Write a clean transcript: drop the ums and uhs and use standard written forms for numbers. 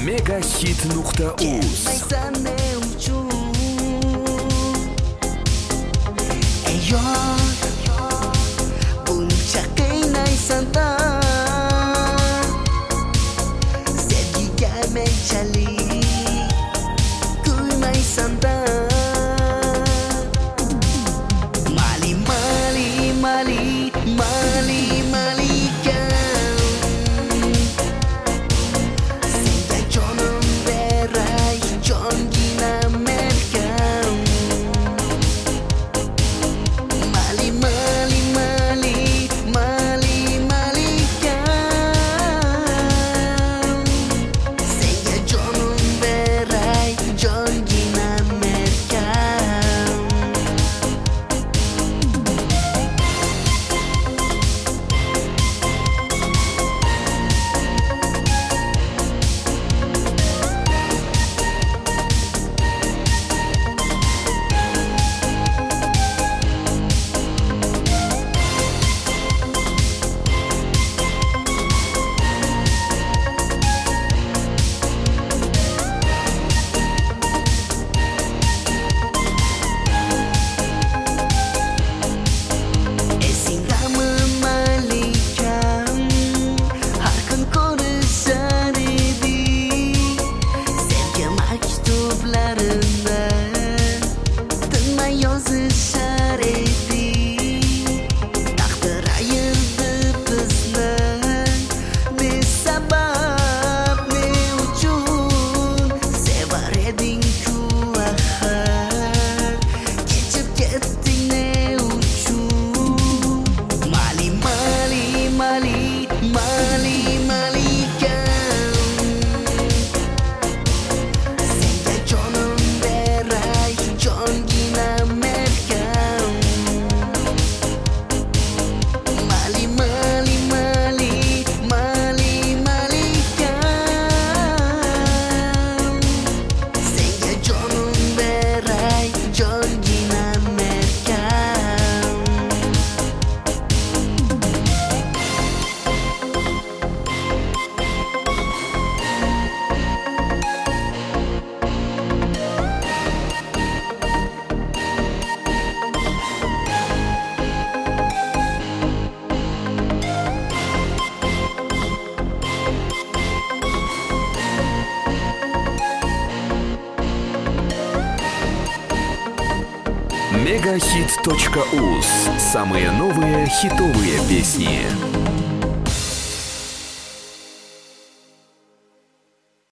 Megahit.uz. Puncak Santa Sevgiga menchalik Kuymaysan da Mali malikam Senga jonim beray jongina melkam Mali Senga jonim beray jongina melkam Yozishar edi taqdir ayirdi bizni ne sabab ne uchun sevar eding-ku axir kechib ketding ne uchun mali malikam senga jonim beray jongina melkam mali malikam senga jonim beray jongina melkam Megahit.uz. Самые новые хитовые песни.